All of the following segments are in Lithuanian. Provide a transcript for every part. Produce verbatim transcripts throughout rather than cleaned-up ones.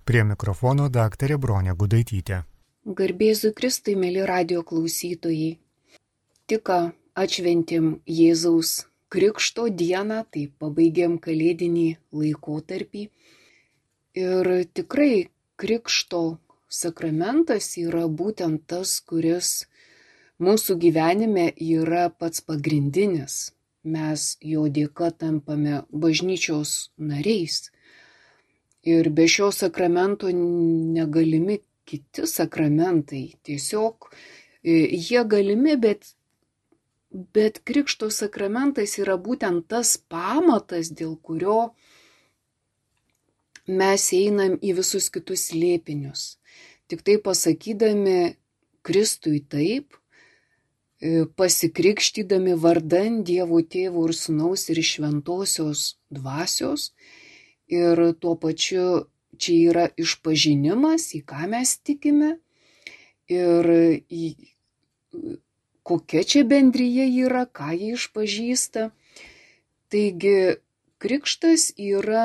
Prie mikrofono daktarė Bronė Gudaitytė. Garbėzu Kristui, mėly radio klausytojai. Tik ką atšventėm Jėzaus Krikšto dieną, tai pabaigėm kalėdinį laikotarpį. Ir tikrai Krikšto sakramentas yra būtent tas, kuris mūsų gyvenime yra pats pagrindinis. Mes jo dėka tampame bažnyčios nariais. Ir be šio sakramento negalimi kiti sakramentai. Tiesiog jie galimi, bet, bet Krikšto sakramentas yra būtent tas pamatas, dėl kurio mes einam į visus kitus slėpinius. Tik tai pasakydami Kristui taip, pasikrikštydami vardan Dievo Tėvo ir Sūnaus ir Šventosios Dvasios. Ir tuo pačiu čia yra išpažinimas, į ką mes tikime ir į, kokia čia bendrija yra, ką jie išpažįsta. Taigi krikštas yra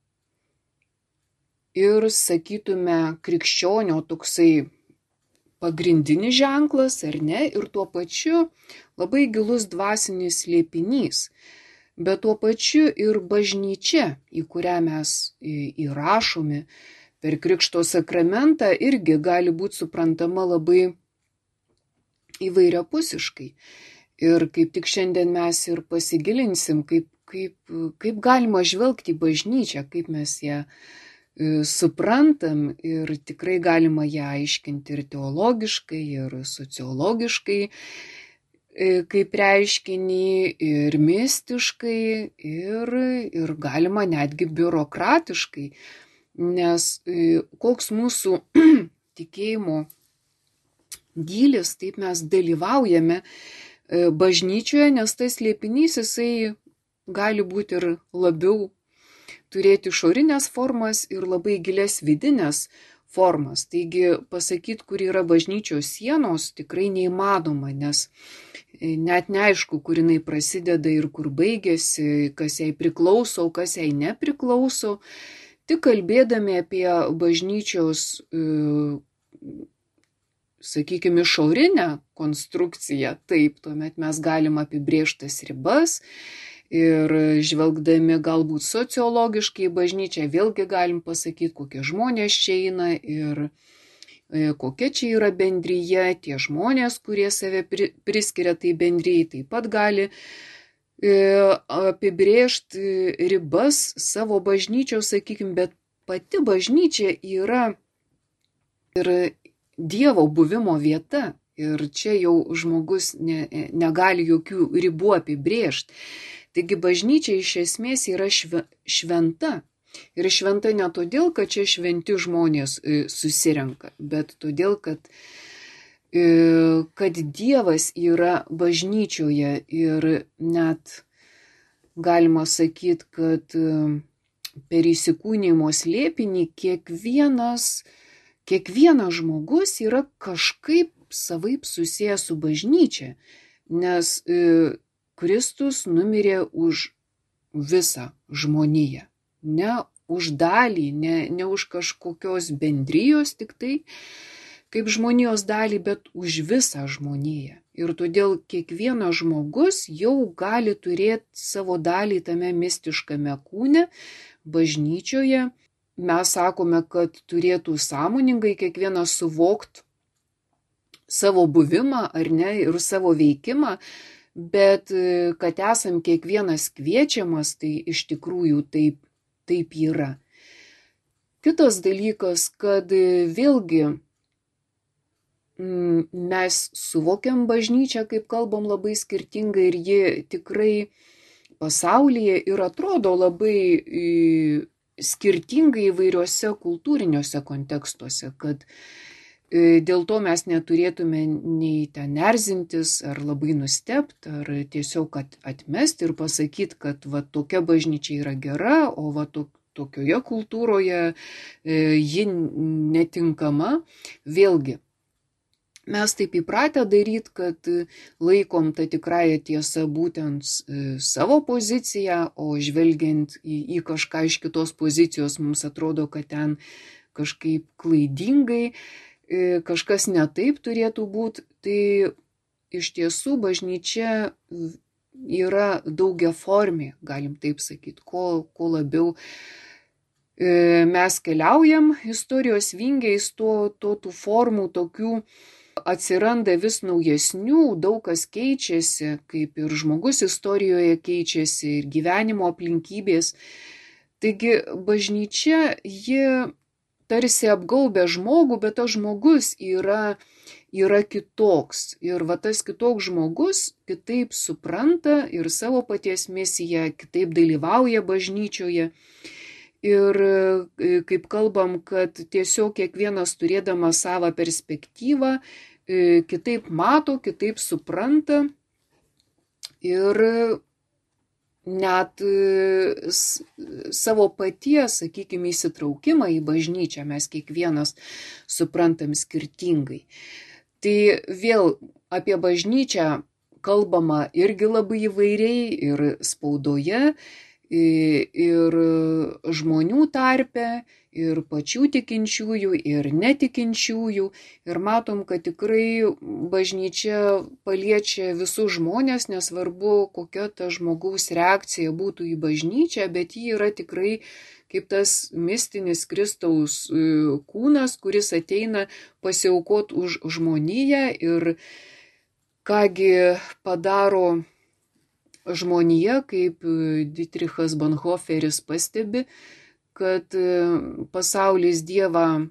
ir, sakytume, krikščionio toksai pagrindinis ženklas, ar ne, ir tuo pačiu labai gilus dvasinis slėpinys. Bet tuo pačiu ir bažnyčia, į kurią mes įrašomi per Krikšto sakramentą, irgi gali būti suprantama labai įvairiapusiškai. Ir kaip tik šiandien mes ir pasigilinsim, kaip, kaip, kaip galima žvelgti į bažnyčią, kaip mes ją suprantam, ir tikrai galima ją aiškinti ir teologiškai, ir sociologiškai, kaip reiškinį, ir mistiškai, ir, ir galima netgi biurokratiškai, nes koks mūsų tikėjimo gylis, taip mes dalyvaujame bažnyčioje, nes tas slėpinys jisai gali būti ir labiau turėti išorinės formas ir labai gilias vidinės formas. Taigi pasakyti, kur yra bažnyčios sienos, tikrai neįmanoma, nes net neaišku, kur jinai prasideda ir kur baigėsi, kas jai priklauso, kas jai nepriklauso. Tik kalbėdami apie bažnyčios, sakykime, išorinę konstrukciją, taip, tuomet mes galim apibrėžtas ribas. Ir žvelgdami galbūt sociologiškai į bažnyčią, vėlgi galim pasakyti, kokie žmonės čia eina ir kokia čia yra bendryje. Tie žmonės, kurie save priskiria tai bendryjai, taip pat gali apibrėžti ribas savo bažnyčios, sakykime, bet pati bažnyčia yra ir Dievo buvimo vieta. Ir čia jau žmogus ne, negali jokių ribų apibrėžti. Taigi bažnyčia iš esmės yra šventa. Ir šventa ne todėl, kad čia šventi žmonės susirenka, bet todėl, kad, kad Dievas yra bažnyčioje ir net galima sakyti, kad per įsikūnijimo slėpinį kiekvienas, kiekvienas žmogus yra kažkaip savaip susijęs su bažnyčia, nes Kristus numirė už visą žmoniją, ne už dalį, ne, ne už kažkokios bendrijos tik tai, kaip žmonijos dalį, bet už visą žmoniją. Ir todėl kiekvienas žmogus jau gali turėti savo dalį tame mistiškame kūne, bažnyčioje. Mes sakome, kad turėtų sąmoningai kiekvienas suvokti savo buvimą ar ne ir savo veikimą, bet kad esam kiekvienas kviečiamas, tai iš tikrųjų taip, taip yra. Kitas dalykas, kad vėlgi mes suvokiam bažnyčią, kaip kalbam, labai skirtingai ir ji tikrai pasaulyje ir atrodo labai skirtingai įvairiuose kultūriniuose kontekstuose, kad dėl to mes neturėtume nei ten erzintis, ar labai nustebti, ar tiesiog atmesti ir pasakyti, kad va, tokia bažnyčia yra gera, o va, to, tokioje kultūroje ji netinkama. Vėlgi, mes taip įpratę daryti, kad laikom tą tikrąją tiesą būtent savo poziciją, o žvelgiant į, į kažką iš kitos pozicijos mums atrodo, kad ten kažkaip klaidingai, kažkas netaip turėtų būti. Tai iš tiesų bažnyčia yra daugiaformė, galim taip sakyti, kuo, kuo labiau mes keliaujam istorijos vingiais, to, to tų formų tokių atsiranda vis naujesnių, daug kas keičiasi, kaip ir žmogus istorijoje keičiasi, ir gyvenimo aplinkybės. Taigi bažnyčia, ji tarsi apgaubia žmogų, bet tas žmogus yra, yra kitoks. Ir va tas kitoks žmogus kitaip supranta ir savo paties misiją, kitaip dalyvauja bažnyčioje. Ir kaip kalbam, kad tiesiog kiekvienas turėdamas savo perspektyvą, kitaip mato, kitaip supranta ir net savo paties, sakykime, įsitraukimą į bažnyčią mes kiekvienas suprantam skirtingai. Tai vėl apie bažnyčią kalbama irgi labai įvairiai ir spaudoje, ir žmonių tarpe, ir pačių tikinčiųjų, ir netikinčiųjų. Ir matom, kad tikrai bažnyčia paliečia visus žmonės, nesvarbu, kokia ta žmogaus reakcija būtų į bažnyčią, bet ji yra tikrai kaip tas mistinis Kristaus kūnas, kuris ateina pasiaukot už žmoniją. Ir kągi padaro žmonija, kaip Dietrichas Bonhoefferis pastebi, kad pasaulis Dievą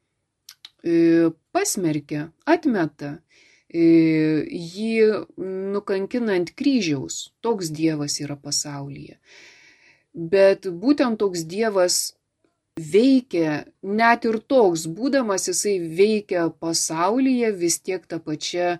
pasmerkia, atmeta, jį nukankinant kryžiaus. Toks Dievas yra pasaulyje. Bet būtent toks Dievas veikia, net ir toks būdamas, jisai veikia pasaulyje vis tiek tą pačią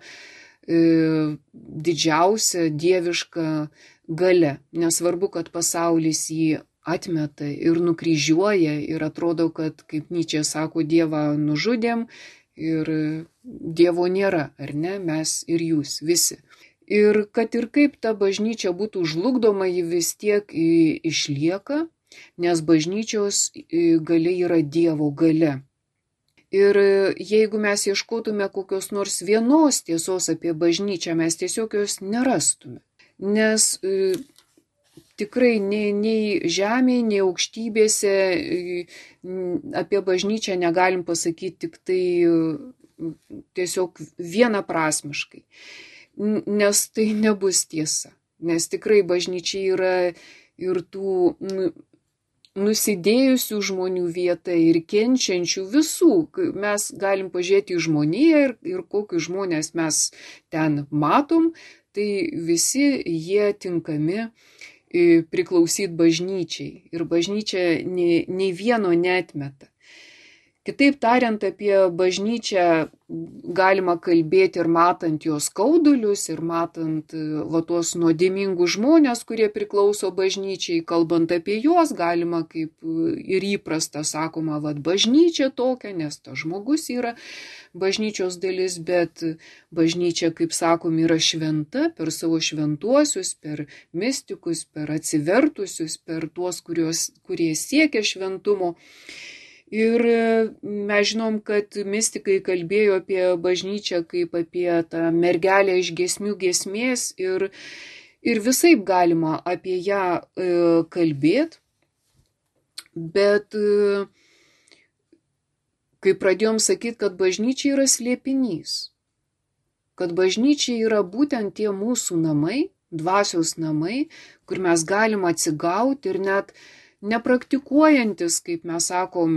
didžiausia dieviška galia. Nesvarbu, kad pasaulis jį atmeta ir nukryžiuoja ir atrodo, kad, kaip Nyčė sako, Dievą nužudėm ir Dievo nėra, ar ne, mes ir jūs visi. Ir kad ir kaip ta bažnyčia būtų žlugdoma, ji vis tiek išlieka, nes bažnyčios galia yra Dievo galia. Ir jeigu mes ieškotume kokios nors vienos tiesos apie bažnyčią, mes tiesiog jos nerastume. Nes e, tikrai nei, nei žemėje, nei aukštybėse e, apie bažnyčią negalim pasakyti tik tai e, tiesiog vienaprasmiškai. Nes tai nebus tiesa. Nes tikrai bažnyčia yra ir tų nu, nusidėjusių žmonių vieta ir kenčiančių visų. Mes galim pažiūrėti į žmoniją ir, ir kokius žmonės mes ten matom, tai visi jie tinkami priklausyti bažnyčiai. Ir bažnyčia nei, nei vieno neatmeta. Kitaip tariant, apie bažnyčią galima kalbėti ir matant jos skaudulius, ir matant va tuos nuodėmingus žmonės, kurie priklauso bažnyčiai. Kalbant apie juos, galima kaip ir įprasta sakoma, va bažnyčia tokia, nes tas žmogus yra bažnyčios dalis, bet bažnyčia, kaip sakom, yra šventa per savo šventuosius, per mistikus, per atsivertusius, per tuos, kurios, kurie siekia šventumo. Ir mes žinom, kad mistikai kalbėjo apie bažnyčią kaip apie tą mergelę iš giesmių giesmės ir, ir visaip galima apie ją e, kalbėti, bet e, kai pradėjom sakyti, kad bažnyčia yra slėpinys, kad bažnyčia yra būtent tie mūsų namai, dvasios namai, kur mes galim atsigauti ir net nepraktikuojantis, kaip mes sakom,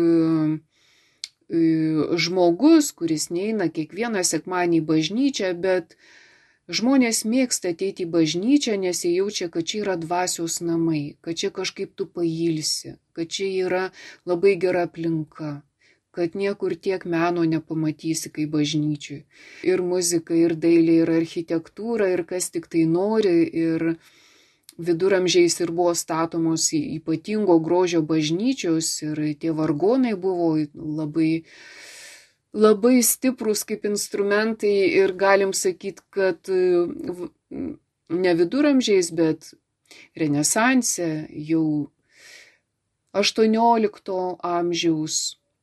žmogus, kuris neina kiekvieną sekmadienį į bažnyčią, bet žmonės mėgsta ateiti į bažnyčią, nes jie jaučia, kad čia yra dvasios namai, kad čia kažkaip tu pailsi, kad čia yra labai gera aplinka, kad niekur tiek meno nepamatysi kaip bažnyčiui. Ir muzika, ir dailė, ir architektūra, ir kas tik tai nori, ir viduramžiais ir buvo statomos ypatingo grožio bažnyčios ir tie vargonai buvo labai, labai stiprus kaip instrumentai ir galim sakyti, kad ne viduramžiais, bet renesanse jau aštuoniolikto amžiaus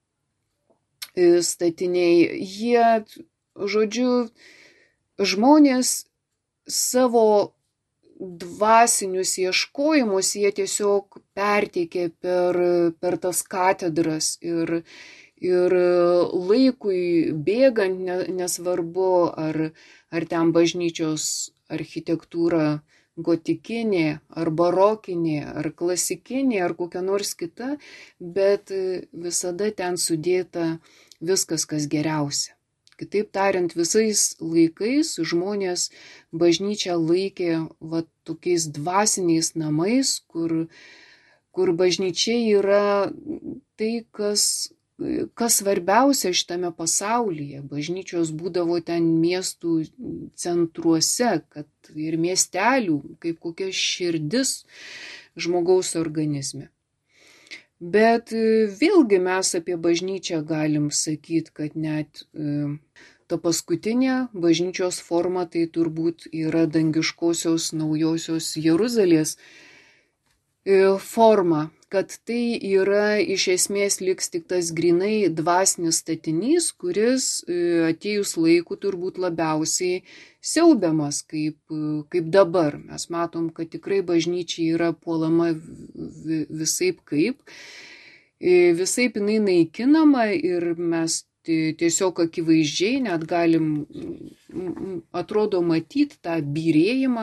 statiniai. Jie, žodžiu, žmonės savo dvasinius ieškojimus jie tiesiog perteikė per, per tas katedras ir, ir laikui bėgant, nesvarbu, ar, ar ten bažnyčios architektūra gotikinė, ar barokinė, ar klasikinė, ar kokia nors kita, bet visada ten sudėta viskas, kas geriausia. Kitaip tariant, visais laikais žmonės bažnyčią laikė va, tokiais dvasiniais namais, kur, kur bažnyčia yra tai, kas, kas svarbiausia šitame pasaulyje. Bažnyčios būdavo ten miestų centruose, kad ir miestelių, kaip kokia širdis žmogaus organizme. Bet vėlgi mes apie bažnyčią galim sakyti, kad net e, ta paskutinė bažnyčios forma tai turbūt yra dangiškosios naujosios Jeruzalės e, forma, kad tai yra iš esmės liks tik tas grinai dvasinis statinys, kuris e, atėjus laiku turbūt labiausiai siaubiamas, kaip, kaip dabar. Mes matom, kad tikrai bažnyčia yra puolama visaip kaip, visaip jinai naikinama ir mes tiesiog akivaizdžiai net galim, atrodo, matyti tą byrėjimą,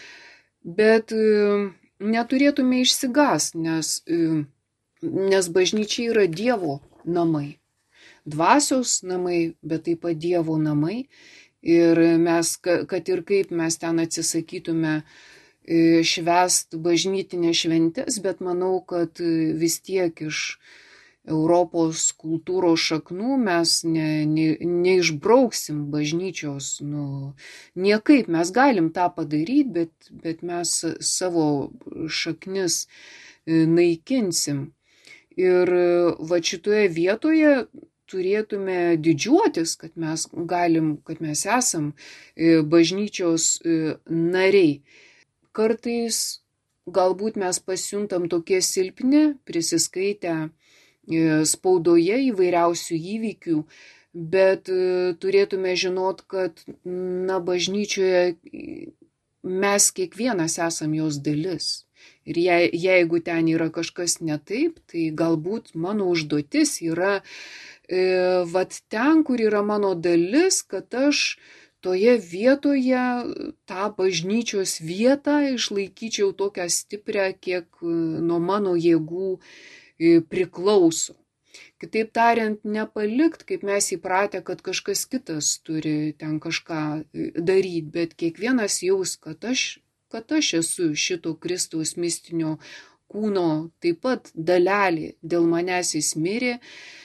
bet neturėtume išsigąsti, nes, nes bažnyčia yra Dievo namai, dvasios namai, bet taip pat Dievo namai. Ir mes, kad ir kaip mes ten atsisakytume švęst bažnytinės šventės, bet manau, kad vis tiek iš Europos kultūros šaknų mes ne, ne, neišbrauksim bažnyčios. Nu, niekaip mes galim tą padaryti, bet, bet mes savo šaknis naikinsim. Ir va šitoje vietoje turėtume didžiuotis, kad mes galim, kad mes esam bažnyčios nariai. Kartais galbūt mes pasijuntam tokie silpni, prisiskaitę spaudoje įvairiausių įvykių, bet turėtume žinot, kad na, bažnyčioje mes kiekvienas esam jos dalis. Ir je, jeigu ten yra kažkas ne taip, tai galbūt mano užduotis yra E, vat ten, kur yra mano dalis, kad aš toje vietoje tą bažnyčios vietą išlaikyčiau tokią stiprią, kiek nuo mano jėgų e, priklauso. Kitaip tariant, nepalikt, kaip mes įpratę, kad kažkas kitas turi ten kažką daryti, bet kiekvienas jaus, kad aš, kad aš esu šito Kristaus mistinio kūno taip pat dalelė, dėl manęs jis mirė.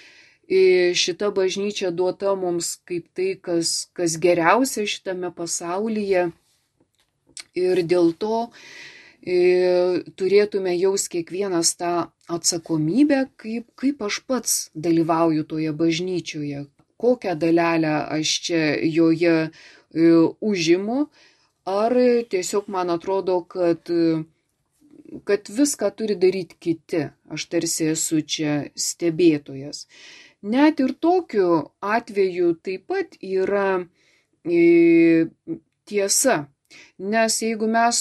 Šita bažnyčia duota mums kaip tai, kas, kas geriausia šitame pasaulyje ir dėl to e, turėtume jaus kiekvienas tą atsakomybę, kaip, kaip aš pats dalyvauju toje bažnyčioje, kokią dalelę aš čia joje e, užimu, ar tiesiog man atrodo, kad, kad viską turi daryti kiti, aš tarsi esu čia stebėtojas. Net ir tokiu atveju taip pat yra e, tiesa, nes jeigu mes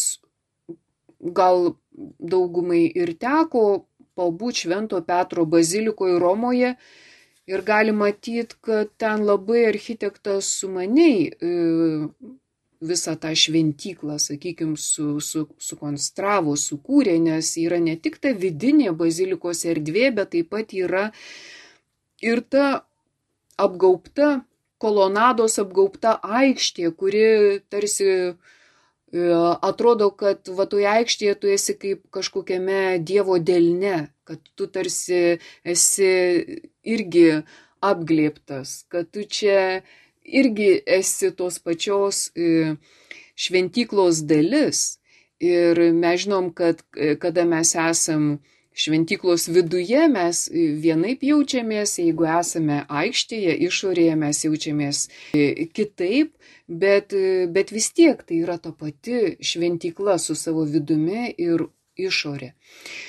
gal daugumai ir teko pabūti Švento Petro bazilikoje Romoje ir gali matyti, kad ten labai architektas sumaniai e, visą tą šventyklą, sakykime, su, su, sukonstravo, sukūrė, nes yra ne tik ta vidinė bazilikos erdvė, bet taip pat yra ir ta apgaubta, kolonados apgaubta aikštė, kuri tarsi e, atrodo, kad va toje aikštėje tu esi kaip kažkokiame Dievo delne, kad tu tarsi esi irgi apglėbtas, kad tu čia irgi esi tos pačios e, šventyklos dalis. Ir mes žinom, kad kada mes esam šventyklos viduje, mes vienaip jaučiamės, jeigu esame aikštėje, išorėje mes jaučiamės kitaip, bet, bet vis tiek tai yra ta pati šventykla su savo vidumi ir išorė.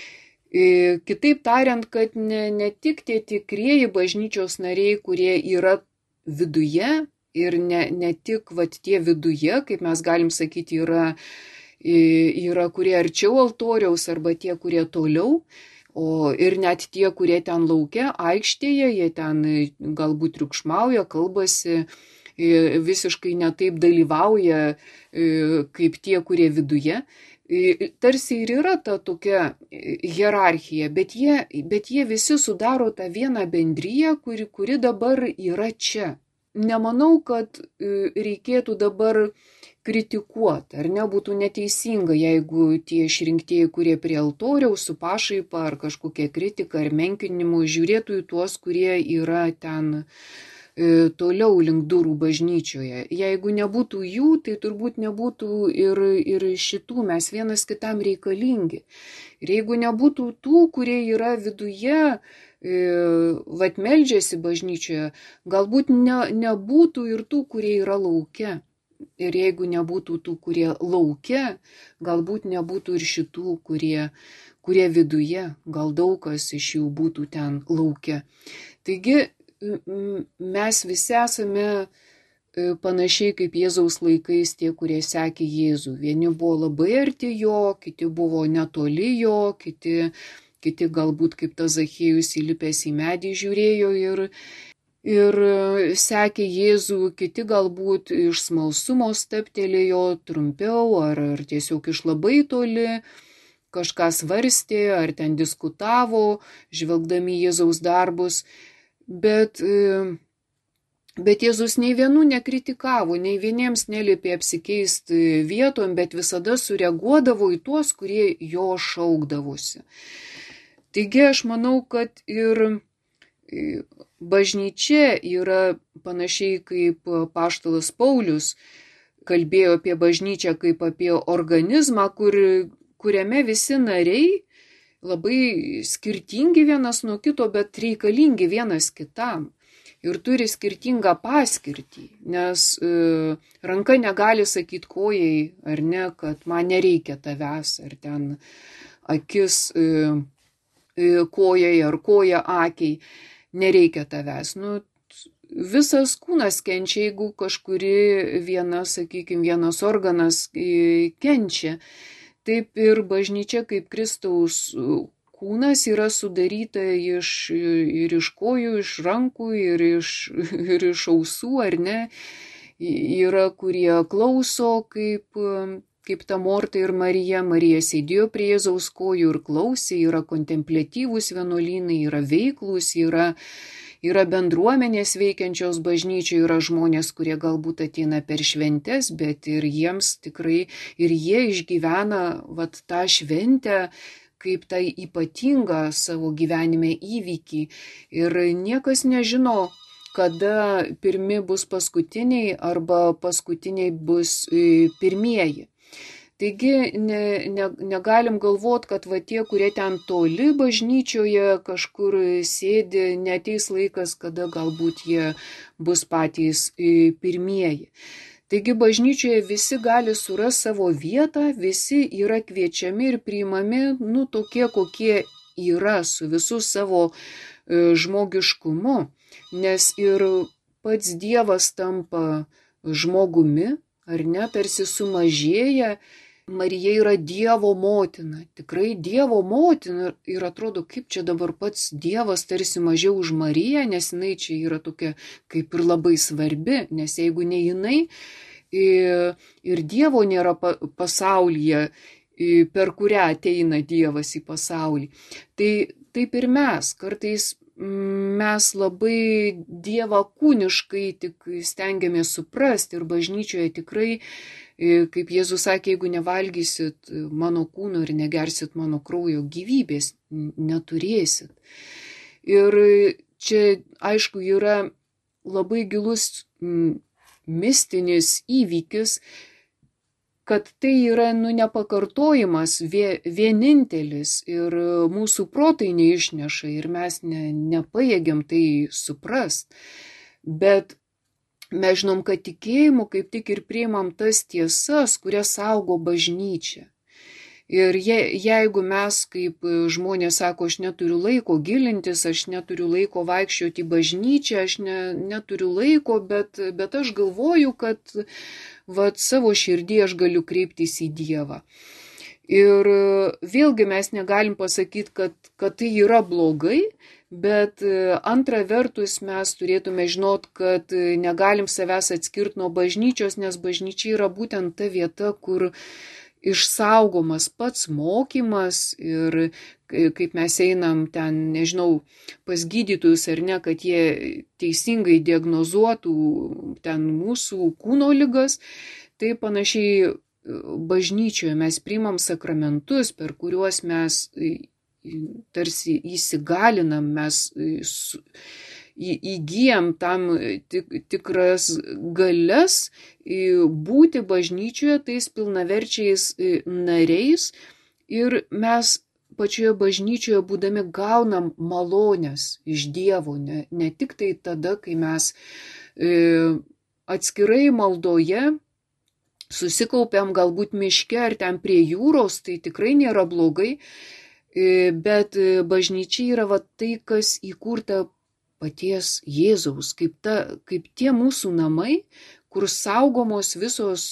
Kitaip tariant, kad ne, ne tik tie tikrieji bažnyčios nariai, kurie yra viduje ir ne, ne tik vat, tie viduje, kaip mes galim sakyti, yra, yra kurie arčiau altoriaus arba tie, kurie toliau, o ir net tie, kurie ten laukia, aikštėje, jie ten galbūt triukšmauja, kalbasi, visiškai netaip dalyvauja kaip tie, kurie viduje. Tarsi ir yra ta tokia hierarchija, bet jie, bet jie visi sudaro tą vieną bendriją, kuri, kuri dabar yra čia. Nemanau, kad reikėtų dabar kritikuoti, ar nebūtų neteisinga, jeigu tie išrinktieji, kurie prie altoriaus su pašaipa ar kažkokia kritika ar menkinimu žiūrėtų į tuos, kurie yra ten toliau link durų bažnyčioje. Jeigu nebūtų jų, tai turbūt nebūtų ir, ir šitų, mes vienas kitam reikalingi. Ir jeigu nebūtų tų, kurie yra viduje, vat meldžiasi bažnyčioje, galbūt ne, nebūtų ir tų, kurie yra lauke. Ir jeigu nebūtų tų, kurie lauke, galbūt nebūtų ir šitų, kurie, kurie viduje, gal daug kas iš jų būtų ten lauke. Taigi, mes visi esame panašiai kaip Jėzaus laikais tie, kurie sekė Jėzų. Vieni buvo labai arti jo, kiti buvo netoli jo, kiti, kiti galbūt kaip tas Zachiejus įlipęs į medį žiūrėjo ir, ir sekė Jėzų, kiti galbūt iš smalsumo steptelėjo trumpiau ar, ar tiesiog iš labai toli. Kažką svarstė ar ten diskutavo, žvelgdami Jėzaus darbus. Bet, bet Jėzus nei vienų nekritikavo, nei vieniems neliepė apsikeisti vietom, bet visada sureaguodavo į tuos, kurie jo šaukdavosi. Taigi aš manau, kad ir bažnyčia yra panašiai kaip apaštalas Paulius kalbėjo apie bažnyčią kaip apie organizmą, kur, kuriame visi nariai labai skirtingi vienas nuo kito, bet reikalingi vienas kitam ir turi skirtingą paskirtį, nes e, ranka negali sakyti kojai, ar ne, kad man nereikia tavęs, ar ten akis e, e, kojai, ar koja akiai, nereikia tavęs. Nu, visas kūnas kenčia, jeigu kažkuri viena, sakykime, vienas organas e, kenčia. Taip ir bažnyčia kaip Kristaus kūnas yra sudaryta iš, ir iš kojų, iš rankų, ir iš, ir iš ausų, ar ne. Yra, kurie klauso, kaip, kaip ta Morta ir Marija. Marija sėdėjo prie Jėzaus kojų ir klausė, yra kontempliatyvūs vienuolynai, yra veiklūs, yra Yra bendruomenės veikiančios bažnyčiai, yra žmonės, kurie galbūt ateina per šventes, bet ir jiems tikrai, ir jie išgyvena vat, tą šventę kaip tai ypatingą savo gyvenime įvykį. Ir niekas nežino, kada pirmi bus paskutiniai arba paskutiniai bus pirmieji. Taigi ne, ne, negalim galvot, kad va tie, kurie ten toli bažnyčioje kažkur sėdi, neteis laikas, kada galbūt jie bus patys pirmieji. Taigi bažnyčioje visi gali surasti savo vietą, visi yra kviečiami ir priimami, nu, tokie, kokie yra, su visų savo e, žmogiškumu, nes ir pats Dievas tampa žmogumi, ar ne, tarsi sumažėja. Marija yra Dievo motina, tikrai Dievo motina ir atrodo, kaip čia dabar pats Dievas tarsi mažiau už Mariją, nes jinai čia yra tokia kaip ir labai svarbi, nes jeigu ne jinai ir Dievo nėra pasaulyje, per kurią ateina Dievas į pasaulį, tai taip ir mes, kartais mes labai Dievą kūniškai tik stengiamės suprasti ir bažnyčioje tikrai, kaip Jėzus sakė, jeigu nevalgysit mano kūno ir negersit mano kraujo, gyvybės neturėsit. Ir čia, aišku, yra labai gilus mistinis įvykis, kad tai yra nu, nepakartojimas, vienintelis ir mūsų protai neišneša ir mes ne, nepajėgiam tai suprast. Bet mes žinom, kad tikėjimu kaip tik ir priimam tas tiesas, kurias saugo bažnyčia. Ir je, jeigu mes, kaip žmonės sako, aš neturiu laiko gilintis, aš neturiu laiko vaikščioti į bažnyčią, aš ne, neturiu laiko, bet, bet aš galvoju, kad vat, savo širdį aš galiu kreiptis į Dievą. Ir vėlgi mes negalim pasakyti, kad, kad tai yra blogai, bet antra vertus mes turėtume žinot, kad negalim savęs atskirti nuo bažnyčios, nes bažnyčia yra būtent ta vieta, kur išsaugomas pats mokymas ir kaip mes einam ten, nežinau, pas gydytojus ar ne, kad jie teisingai diagnozuotų ten mūsų kūno ligas, tai panašiai bažnyčioje mes priimam sakramentus, per kuriuos mes tarsi įsigalinam, mes įgyjam tam tikras galias būti bažnyčioje tais pilnaverčiais nariais ir mes pačioje bažnyčioje būdami gaunam malonės iš Dievo, ne, ne tik tai tada, kai mes e, atskirai maldoje susikaupiam galbūt miške ar ten prie jūros, tai tikrai nėra blogai, e, bet bažnyčia yra va tai, kas įkurta paties Jėzaus, kaip, ta, kaip tie mūsų namai, kur saugomos visos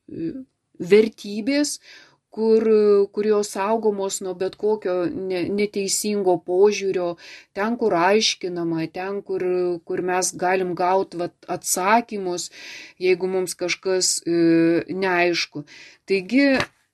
vertybės, kur, kur jos saugomos nuo bet kokio neteisingo požiūrio, ten, kur aiškinama, ten, kur, kur mes galim gauti vat, atsakymus, jeigu mums kažkas e, neaišku. Taigi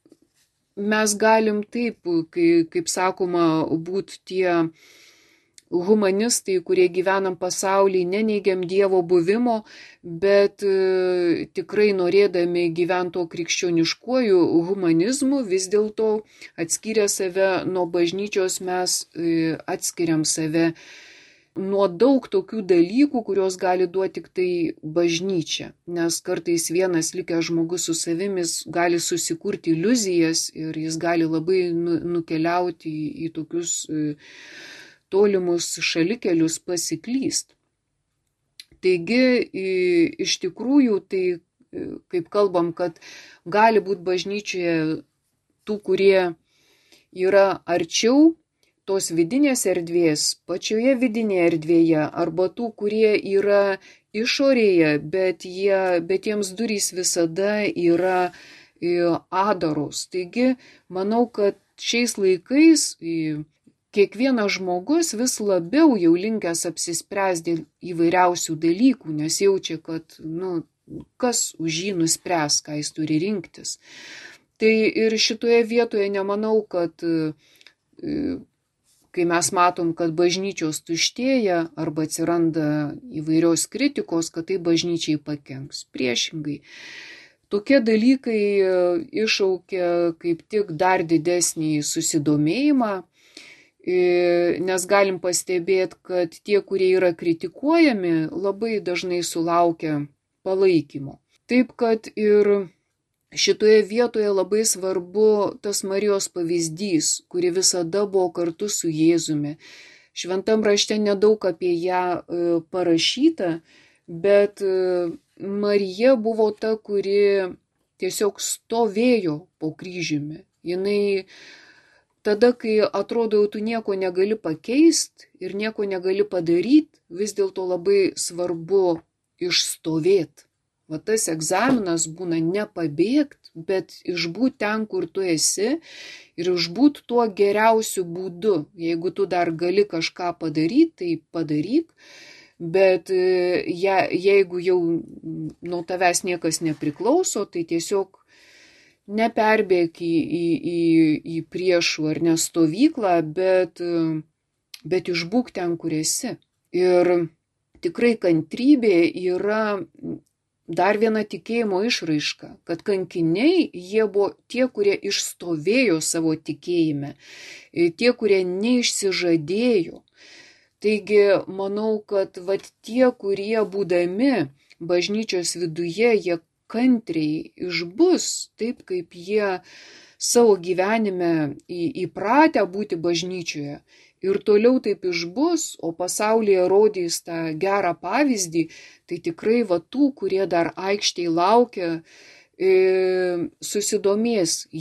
mes galim taip, kai, kaip sakoma, būti tie humanistai, kurie gyvenam pasaulyje, neneigiam Dievo buvimo, bet e, tikrai norėdami gyventi to krikščioniškuoju humanizmu, vis dėlto atskyrę save nuo bažnyčios mes e, atskiriam save nuo daug tokių dalykų, kurios gali duoti tik tai bažnyčia. Nes kartais vienas likęs žmogus su savimis gali susikurti iliuzijas ir jis gali labai nu, nukeliauti į, į tokius e, tolimus šalikelius pasiklyst. Taigi, iš tikrųjų, tai kaip kalbam, kad gali būti bažnyčioje tų, kurie yra arčiau tos vidinės erdvės, pačioje vidinėje erdvėje, arba tų, kurie yra išorėje, bet, jie, bet jiems durys visada yra adaros. Taigi, manau, kad šiais laikais kiekvienas žmogus vis labiau jau linkęs apsispręsti įvairiausių dalykų, nes jaučia, kad nu, kas už jį nuspręs, ką jis turi rinktis. Tai ir šitoje vietoje nemanau, kad kai mes matom, kad bažnyčios tuštėja arba atsiranda įvairios kritikos, kad tai bažnyčiai pakenks. Priešingai. Tokie dalykai iššaukia kaip tik dar didesnį susidomėjimą, nes galim pastebėti, kad tie, kurie yra kritikuojami, labai dažnai sulaukia palaikymo. Taip, kad ir šitoje vietoje labai svarbu tas Marijos pavyzdys, kuri visada buvo kartu su Jėzumi. Šventam rašte nedaug apie ją parašyta, bet Marija buvo ta, kuri tiesiog stovėjo po kryžiumi. Jinai tada, kai atrodo, tu nieko negali pakeisti ir nieko negali padaryti, vis dėlto labai svarbu išstovėti. Va tas egzaminas būna ne pabėgti, bet išbūt ten, kur tu esi ir išbūt tuo geriausiu būdu. Jeigu tu dar gali kažką padaryti, tai padaryk, bet je, jeigu jau nuo tavęs niekas nepriklauso, tai tiesiog neperbėk į, į, į, į priešų ar ne stovyklą, bet, bet išbūk ten, kur esi. Ir tikrai kantrybė yra dar viena tikėjimo išraiška, kad kankiniai jie buvo tie, kurie išstovėjo savo tikėjime, tie, kurie neišsižadėjo. Taigi, manau, kad vat, tie, kurie būdami bažnyčios viduje, jie kantriai išbus, taip kaip jie savo gyvenime įpratę būti bažnyčioje ir toliau taip išbus, o pasaulyje rodys tą gerą pavyzdį, tai tikrai va tų, kurie dar aikštėj laukia, e, susidomės jie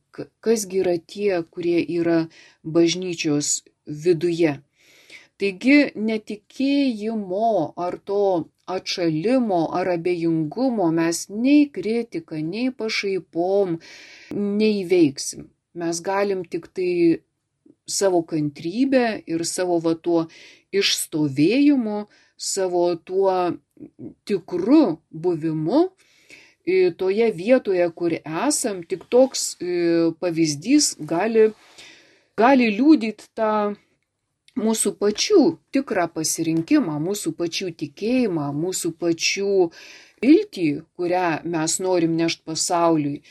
kasgi yra tie, kurie yra bažnyčios viduje. Taigi netikėjimo ar to atšalimo ar abejingumo mes nei kritika, nei pašaipom neįveiksim. Mes galim tik tai savo kantrybę ir savo va tuo išstovėjimu, savo tuo tikru buvimu toje vietoje, kur esam, tik toks pavyzdys gali, gali liudyti tą mūsų pačių tikrą pasirinkimą, mūsų pačių tikėjimą, mūsų pačių viltį, kurią mes norim nešti pasauliui.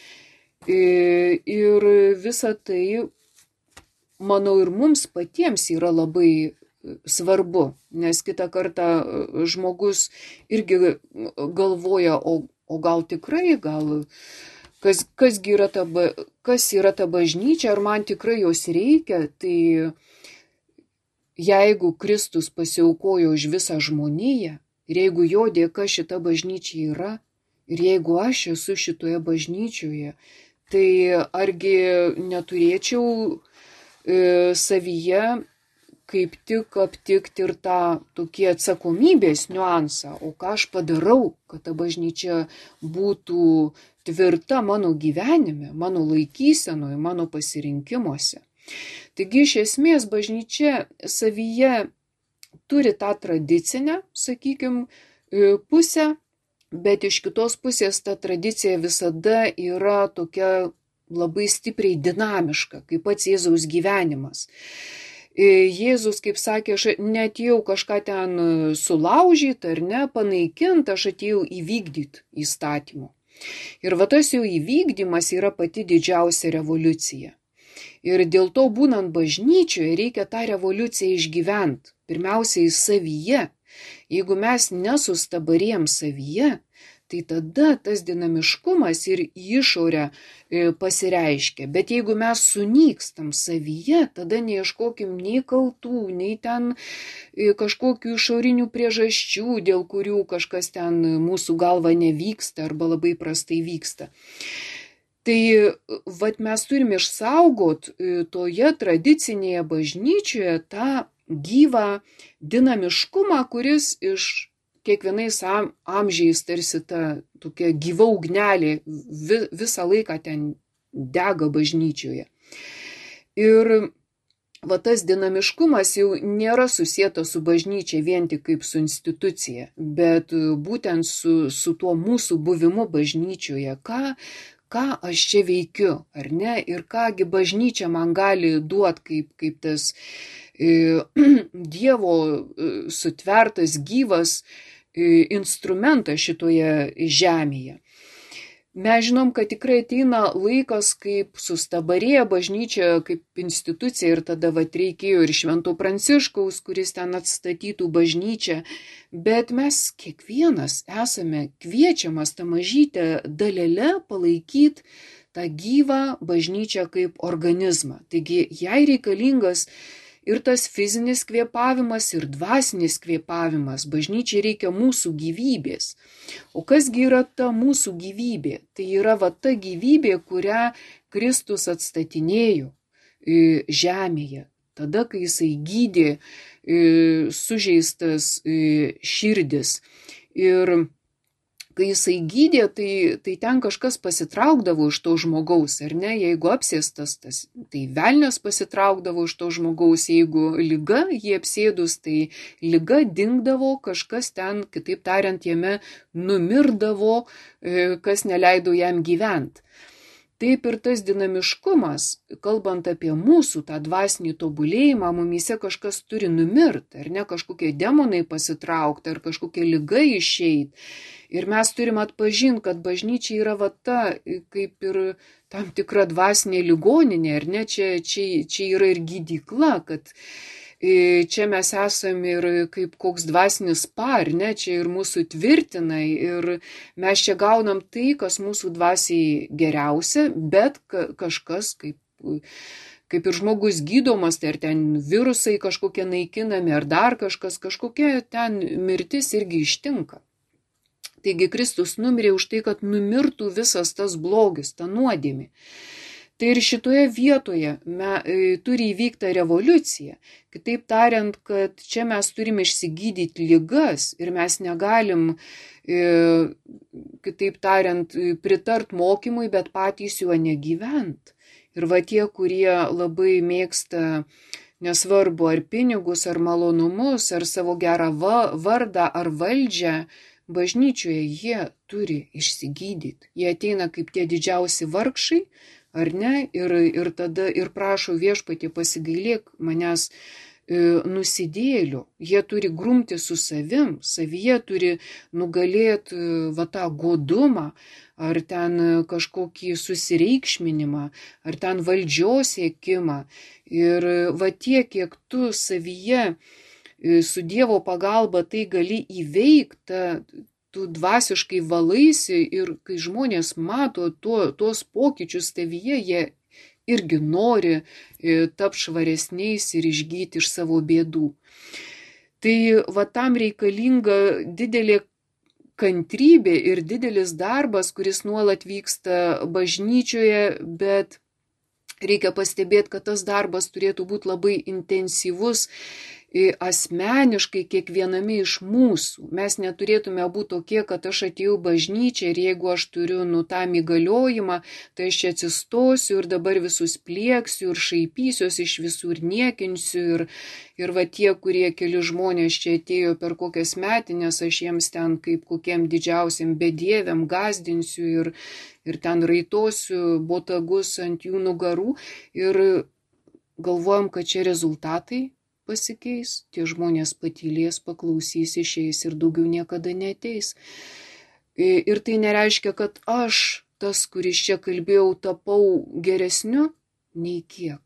Ir visa tai, manau, ir mums patiems yra labai svarbu, nes kitą kartą žmogus irgi galvoja, o, o gal tikrai, gal kas, kas, yra ta, kas yra ta bažnyčia, ar man tikrai jos reikia, tai jeigu Kristus pasiaukojo už visą žmoniją, ir jeigu jo dėka šita bažnyčia yra, ir jeigu aš esu šitoje bažnyčioje, tai argi neturėčiau e, savyje kaip tik aptikti ir tą tokį atsakomybės niuansą, o ką aš padarau, kad ta bažnyčia būtų tvirta mano gyvenime, mano laikysenoje, mano pasirinkimuose. Taigi iš esmės bažnyčia savyje turi tą tradicinę, sakykime, pusę, bet iš kitos pusės ta tradicija visada yra tokia labai stipriai dinamiška, kaip pats Jėzaus gyvenimas. Jėzus, kaip sakė, aš neatėjau kažką ten sulaužyti ar ne, panaikinti, aš atėjau įvykdyti įstatymų. Ir va tas jau įvykdymas yra pati didžiausia revoliucija. Ir dėl to būnant bažnyčioje reikia tą revoliuciją išgyventi. Pirmiausiai savyje. Jeigu mes nesustabarėjom savyje, tai tada tas dinamiškumas ir išorė pasireiškia. Bet jeigu mes sunykstam savyje, tada neieškokim nei kaltų, nei ten kažkokių išorinių priežasčių, dėl kurių kažkas ten mūsų galva nevyksta arba labai prastai vyksta. Tai vat mes turime išsaugot toje tradicinėje bažnyčioje tą gyvą dinamiškumą, kuris iš kiekvienais amžiais tarsi ta tokia gyva ugnelė visą laiką ten dega bažnyčioje. Ir va tas dinamiškumas jau nėra susietas su bažnyčia vien tik kaip su institucija, bet būtent su, su tuo mūsų buvimu bažnyčioje. Ką ką aš čia veikiu, ar ne, ir kągi bažnyčia man gali duoti kaip, kaip tas e, Dievo e, sutvertas gyvas e, instrumentas šitoje žemėje. Mes žinom, kad tikrai ateina laikas, kaip sustabarėja bažnyčia kaip institucija ir tada vat reikėjo ir Švento Pranciškaus, kuris ten atstatytų bažnyčią, bet mes kiekvienas esame kviečiamas tą mažytę dalelę palaikyti tą gyvą bažnyčią kaip organizmą. Taigi jai reikalingas ir tas fizinis kvėpavimas, ir dvasinis kvėpavimas. Bažnyčiai reikia mūsų gyvybės. O kasgi yra ta mūsų gyvybė? Tai yra va ta gyvybė, kurią Kristus atstatinėjo žemėje. Tada, kai jisai gydė sužeistas širdis. Ir kai jisai gydė, tai, tai ten kažkas pasitraukdavo iš to žmogaus, ar ne? Jeigu apsėstas, tas, tai velnias pasitraukdavo iš to žmogaus, jeigu liga jį apsėdus, tai liga dingdavo, kažkas ten, kitaip tariant, jame numirdavo, kas neleido jam gyventi. Taip ir tas dinamiškumas, kalbant apie mūsų tą dvasinį tobulėjimą, mumyse kažkas turi numirti, ar ne, kažkokie demonai pasitraukti, ar kažkokia liga išeiti. Ir mes turim atpažinti, kad bažnyčia yra va ta, kaip ir tam tikra dvasinė ligoninė, ar ne, čia, čia, čia yra ir gydykla, kad čia mes esame ir kaip koks dvasinis par, ne, čia ir mūsų tvirtina ir mes čia gaunam tai, kas mūsų dvasiai geriausia, bet kažkas kaip, kaip ir žmogus gydomas, tai ar ten virusai kažkokie naikinami, ar dar kažkas, kažkokia ten mirtis irgi ištinka. Taigi Kristus numirė už tai, kad numirtų visas tas blogis, ta nuodėmė. Tai ir šitoje vietoje me, e, turi įvykti revoliucija. Kitaip tariant, kad čia mes turime išsigydyti ligas ir mes negalim, e, kitaip tariant, pritart mokymui, bet patys juo negyvent. Ir va tie, kurie labai mėgsta, nesvarbu ar pinigus, ar malonumus, ar savo gerą va, vardą, ar valdžią, bažnyčioje jie turi išsigydyti. Jie ateina kaip tie didžiausi vargšai, ar ne, ir, ir tada ir prašo viešpatie pasigailėk manęs e, nusidėlių. Jie turi grumti su savim, savyje turi nugalėti e, va tą godumą, ar ten kažkokį susireikšminimą, ar ten valdžios siekimą. Ir va tiek, kiek tu savyje e, su Dievo pagalba tai gali įveikti, tu dvasiškai valaisi ir kai žmonės mato to, tos pokyčius tavyje, jie irgi nori tapti švaresniais ir išgyti iš savo bėdų. Tai va tam reikalinga didelė kantrybė ir didelis darbas, kuris nuolat vyksta bažnyčioje, bet reikia pastebėti, kad tas darbas turėtų būti labai intensyvus, asmeniškai kiekviename iš mūsų. Mes neturėtume būti tokie, kad aš atėjau bažnyčią ir jeigu aš turiu nu tam įgaliojimą, tai aš čia atsistosiu ir dabar visus plieksiu ir šaipysiuos iš visų ir niekinsiu. Ir, ir va tie, kurie keli žmonės čia atėjo per kokias metinės, aš jiems ten kaip kokiem didžiausiam bedieviam gazdinsiu ir, ir ten raitosiu botagus ant jų nugarų ir galvojam, kad čia rezultatai pasikeis, tie žmonės patylės, paklausys, išeis ir daugiau niekada neateis. Ir tai nereiškia, kad aš, tas, kuris čia kalbėjau, tapau geresniu, nei kiek.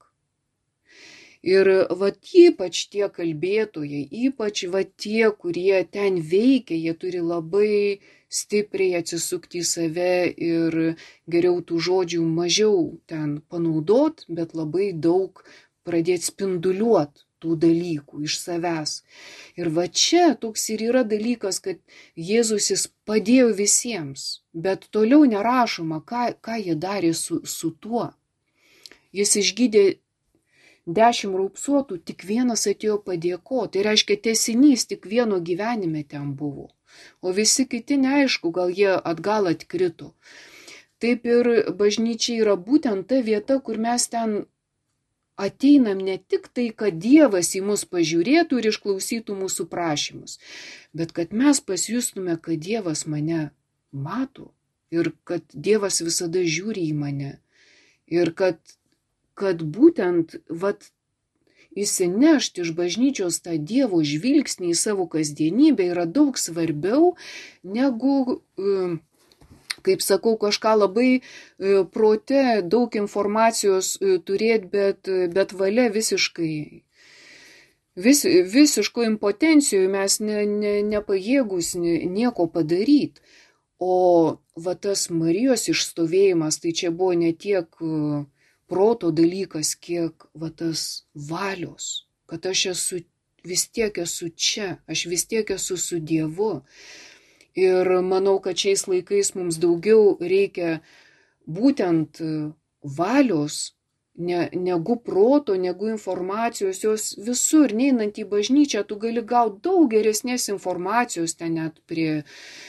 Ir va ypač tie kalbėtojai, ypač va tie, kurie ten veikia, jie turi labai stipriai atsisukti į save ir geriau tų žodžių mažiau ten panaudot, bet labai daug pradėti spinduliuot tų dalykų iš savęs. Ir va čia toks ir yra dalykas, kad Jėzus jis padėjo visiems, bet toliau nerašoma, ką, ką jie darė su, su tuo. Jis išgydė dešimt raupsuotų, tik vienas atėjo padėkoti. Tai reiškia, tęsinys tik vieno gyvenime ten buvo. O visi kiti neaišku, gal jie atgal atkrito. Taip ir bažnyčia yra būtent ta vieta, kur mes ten ateinam ne tik tai, kad Dievas į mus pažiūrėtų ir išklausytų mūsų prašymus, bet kad mes pasijustume, kad Dievas mane mato ir kad Dievas visada žiūri į mane ir kad, kad būtent vat, įsinešti iš bažnyčios tą Dievo žvilgsnį į savo kasdienybę yra daug svarbiau negu kaip sakau, kažką labai prote, daug informacijos turėti, bet, bet valia visiškai, vis, visiško impotencijoje mes ne, ne, nepajėgus nieko padaryti. O va tas Marijos išstovėjimas, tai čia buvo ne tiek proto dalykas, kiek va tas valios, kad aš esu, vis tiek esu čia, aš vis tiek esu su Dievu. Ir manau, kad šiais laikais mums daugiau reikia būtent valios, ne, negu proto, negu informacijos, jos visur, neinant į bažnyčią, tu gali gauti daug geresnės informacijos ten net prie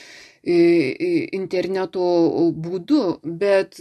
interneto būdu, bet,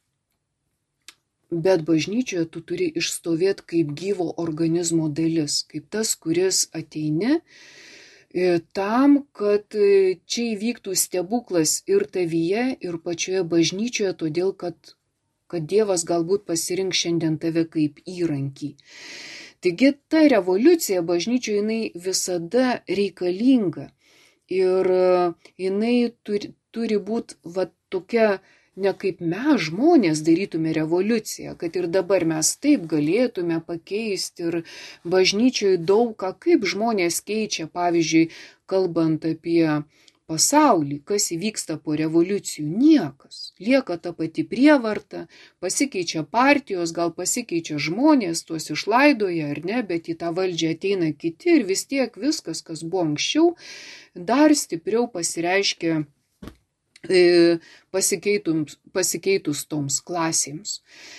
bet bažnyčioje tu turi išstovėti kaip gyvo organizmo dalis, kaip tas, kuris ateini, tam, kad čia įvyktų stebuklas ir tavyje, ir pačioje bažnyčioje, todėl, kad, kad Dievas galbūt pasirinks šiandien tave kaip įrankį. Taigi ta revoliucija bažnyčioje jinai visada reikalinga ir jinai turi, turi būti va tokia, ne kaip mes žmonės darytume revoliuciją, kad ir dabar mes taip galėtume pakeisti ir bažnyčioje daug ką, kaip žmonės keičia, pavyzdžiui, kalbant apie pasaulį, kas įvyksta po revoliucijų, niekas. Lieka ta pati prievarta, pasikeičia partijos, gal pasikeičia žmonės, tuos išlaidoja ar ne, bet į tą valdžią ateina kiti ir vis tiek viskas, kas buvo anksčiau, dar stipriau pasireiškia Pasikeitus, pasikeitus toms klasėms.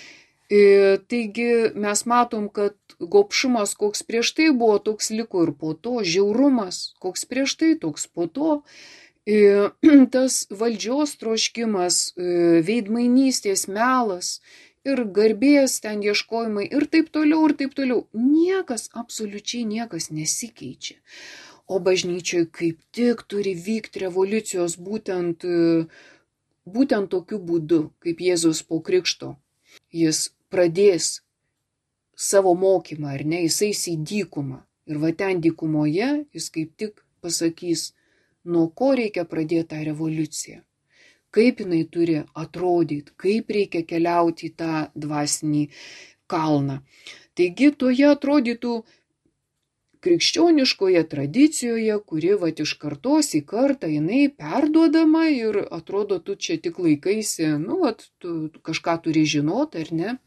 Ir taigi mes matom, kad gobšumas, koks prieš tai buvo, toks liko ir po to, žiaurumas, koks prieš tai, toks po to. Ir tas valdžios troškimas, veidmainystės melas ir garbės ten ieškojimai ir taip toliau, ir taip toliau. Niekas, absoliučiai niekas nesikeičia. O bažnyčioje kaip tik turi vykti revoliucijos būtent, būtent tokiu būdu, kaip Jėzus po krikšto. Jis pradės savo mokymą, ar ne, jis eis į dykumą. Ir va ten dykumoje jis kaip tik pasakys, nuo ko reikia pradėti tą revoliuciją, kaip jinai turi atrodyti, kaip reikia keliauti į tą dvasinį kalną. Taigi toje atrodytų krikščioniškoje tradicijoje, kuri vat iš kartos į kartą jinai perduodama ir atrodo, tu čia tik laikaisi, nu, vat, tu kažką turi žinoti, ar ne?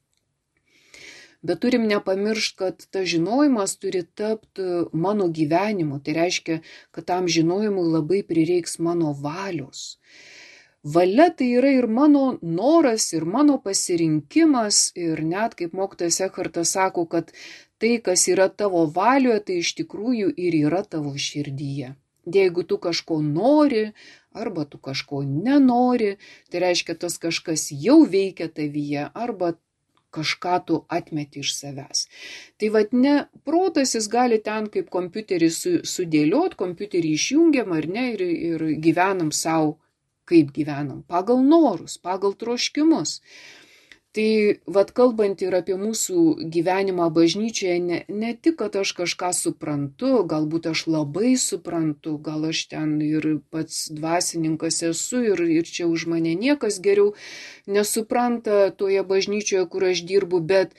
Bet turim nepamiršti, kad tas žinojimas turi tapti mano gyvenimu. Tai reiškia, kad tam žinojimui labai prireiks mano valios. Valia tai yra ir mano noras, ir mano pasirinkimas, ir net kaip mokytojas Ekhartas sako, kad tai, kas yra tavo valioje, tai iš tikrųjų ir yra tavo širdyje. Jeigu tu kažko nori, arba tu kažko nenori, tai reiškia, tas kažkas jau veikia tavyje, arba kažką tu atmeti iš savęs. Tai vat ne, protas jis gali ten kaip kompiuterį su, sudėliot, kompiuterį išjungiam ar ne ir, ir gyvenam savo, kaip gyvenam, pagal norus, pagal troškimus. Tai vat kalbant ir apie mūsų gyvenimą bažnyčioje, ne, ne tik, kad aš kažką suprantu, galbūt aš labai suprantu, gal aš ten ir pats dvasininkas esu ir, ir čia už mane niekas geriau nesupranta toje bažnyčioje, kur aš dirbu, bet,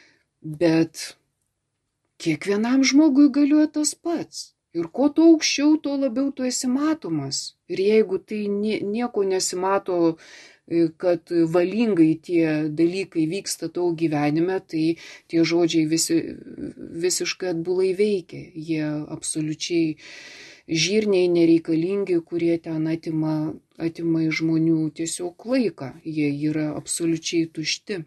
bet kiekvienam žmogui galioja tas pats. Ir kuo tu aukščiau, tuo labiau tu esi matomas. Ir jeigu tai nieko nesimato, kad valingai tie dalykai vyksta tavo gyvenime, tai tie žodžiai visi, visiškai atbulai veikia. Jie absoliučiai žirniai nereikalingi, kurie ten atima, atima iš žmonių tiesiog laiką. Jie yra absoliučiai tušti.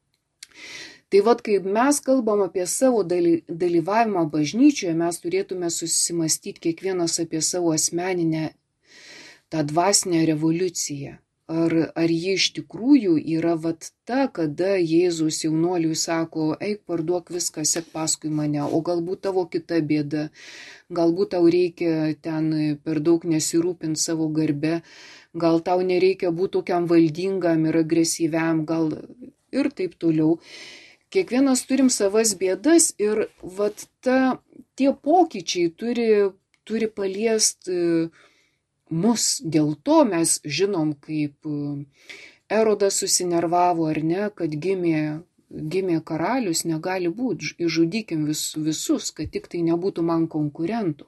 Tai vat, kai mes kalbam apie savo dalyvavimą bažnyčioje, mes turėtume susimastyti kiekvienas apie savo asmeninę tą dvasinę revoliuciją. Ar, ar ji iš tikrųjų yra vat ta, kada Jėzus jaunuoliui sako, eik parduok viską, sek paskui mane, o galbūt tavo kita bėda, galbūt tau reikia ten per daug nesirūpinti savo garbe, gal tau nereikia būti tokiam valdingam ir agresyviam, gal ir taip toliau. Kiekvienas turim savas bėdas ir vat ta, tie pokyčiai turi, turi paliesti mus. Dėl to mes žinom, kaip Erodas susinervavo ar ne, kad gimė, gimė karalius, negali būti, išžudykim vis, visus, kad tik tai nebūtų man konkurentų.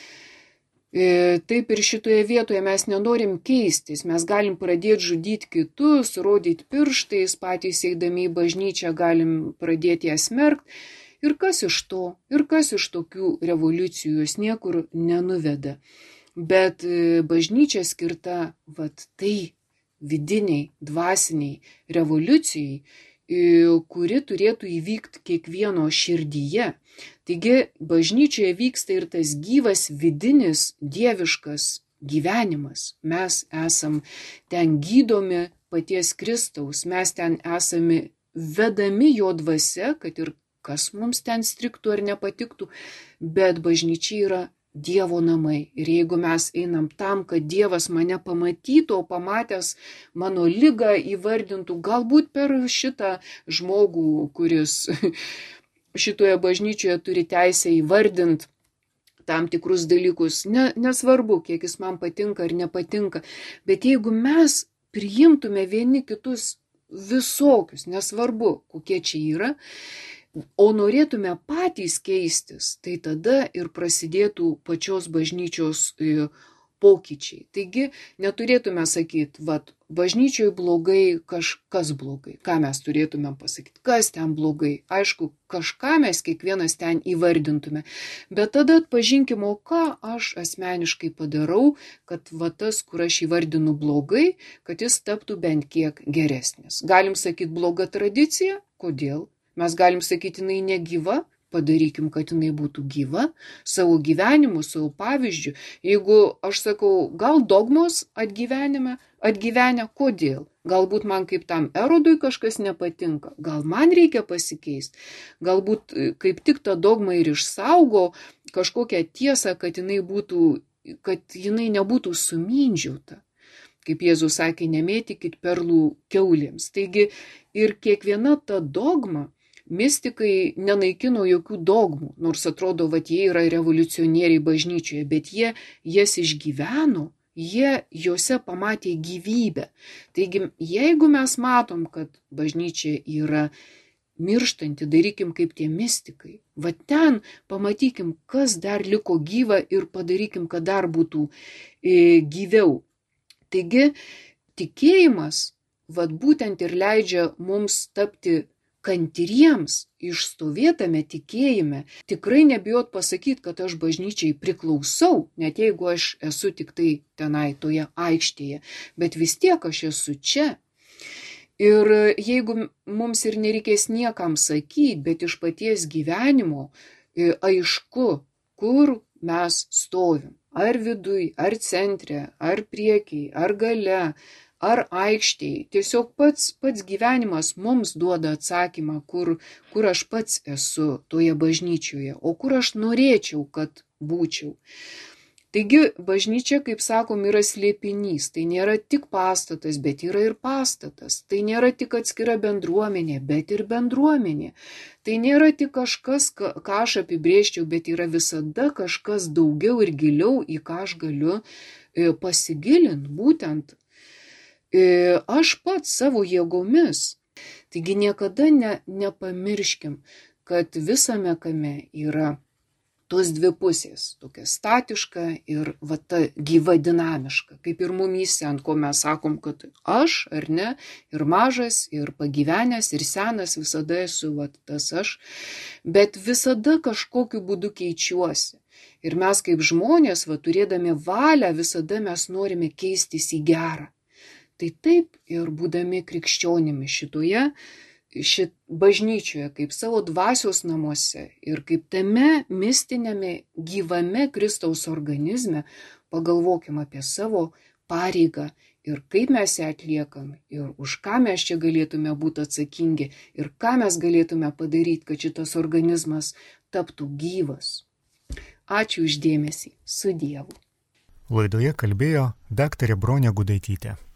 Taip ir šitoje vietoje mes nenorim keistis, mes galim pradėti žudyti kitus, rodyti pirštais, patys eidami į bažnyčią galim pradėti ją smerkti. Ir kas iš to, ir kas iš tokių revoliucijų, jos niekur nenuveda. Bet bažnyčia skirta vat tai vidiniai, dvasiniai revoliucijai, kuri turėtų įvykti kiekvieno širdyje. Taigi bažnyčioje vyksta ir tas gyvas vidinis dieviškas gyvenimas. Mes esam ten gydomi paties Kristaus, mes ten esame vedami jo dvasia, kad ir kas mums ten striktų ar nepatiktų, bet bažnyčia yra Dievo namai. Ir jeigu mes einam tam, kad Dievas mane pamatytų, o pamatęs mano ligą įvardintų, galbūt per šitą žmogų, kuris šitoje bažnyčioje turi teisę įvardinti tam tikrus dalykus, ne, nesvarbu, kiek jis man patinka ar nepatinka, bet jeigu mes priimtume vieni kitus visokius, nesvarbu, kokie čia yra, o norėtume patys keistis, tai tada ir prasidėtų pačios bažnyčios pokyčiai. Taigi neturėtume sakyti, vat, bažnyčioje blogai, kažkas blogai. Ką mes turėtume pasakyti? Kas ten blogai? Aišku, kažką mes kiekvienas ten įvardintume. Bet tada atpažinkime, o ką aš asmeniškai padarau, kad va tas, kur aš įvardinu blogai, kad jis taptų bent kiek geresnis. Galim sakyti bloga tradicija? Kodėl? Mes galim sakyti, jinai negyva? Padarykim, kad jinai būtų gyva, savo gyvenimu, savo pavyzdžiu. Jeigu aš sakau, gal dogmos atgyvenime, atgyvenę, kodėl? Galbūt man kaip tam Erodui kažkas nepatinka, gal man reikia pasikeisti, galbūt kaip tik ta dogma ir išsaugo kažkokią tiesą, kad jinai būtų, kad jinai nebūtų sumindžiuota. Kaip Jėzus sakė, nemėtykit perlų kiaulėms. Taigi ir kiekviena ta dogma, mistikai nenaikino jokių dogmų, nors atrodo, kad jie yra revoliucionieriai bažnyčioje, bet jie jas išgyveno, jie juose pamatė gyvybę. Taigi, jeigu mes matom, kad bažnyčia yra mirštanti, darykim kaip tie mistikai, va ten pamatykim, kas dar liko gyva ir padarykim, kad dar būtų e, gyviau. Taigi, tikėjimas, va būtent ir leidžia mums tapti kantriems, išstovėtame tikėjime, tikrai nebijot pasakyti, kad aš bažnyčiai priklausau, net jeigu aš esu tik tai tenai toje aikštėje, bet vis tiek aš esu čia. Ir jeigu mums ir nereikės niekam sakyti, bet iš paties gyvenimo aišku, kur mes stovim. Ar viduj, ar centre, ar priekiai, ar gale, ar aikštėje. Tiesiog pats, pats gyvenimas mums duoda atsakymą, kur, kur aš pats esu toje bažnyčioje, o kur aš norėčiau, kad būčiau. Taigi bažnyčia, kaip sakom, yra slėpinys. Tai nėra tik pastatas, bet yra ir pastatas. Tai nėra tik atskira bendruomenė, bet ir bendruomenė. Tai nėra tik kažkas, ką aš apibrėžčiau, bet yra visada kažkas daugiau ir giliau, į ką aš galiu pasigilinti, būtent aš pats savo jėgomis. Taigi niekada ne, nepamirškim, kad visame kame yra tos dvi pusės, tokia statiška ir va ta gyva dinamiška, kaip ir mumyse, ant ko mes sakom, kad aš ar ne, ir mažas, ir pagyvenęs, ir senas, visada esu va tas aš, bet visada kažkokiu būdu keičiuosi. Ir mes kaip žmonės, va turėdami valią, visada mes norime keistis į gerą. Tai taip ir būdami krikščionimi šitoje, šit bažnyčioje, kaip savo dvasios namuose ir kaip tame mistinėme gyvame Kristaus organizme, pagalvokim apie savo pareigą ir kaip mes ją atliekam ir už ką mes čia galėtume būti atsakingi ir ką mes galėtume padaryti, kad šitas organizmas taptų gyvas. Ačiū už dėmesį. Su Dievu. Laidoje kalbėjo daktarė Bronė Gudaitytė.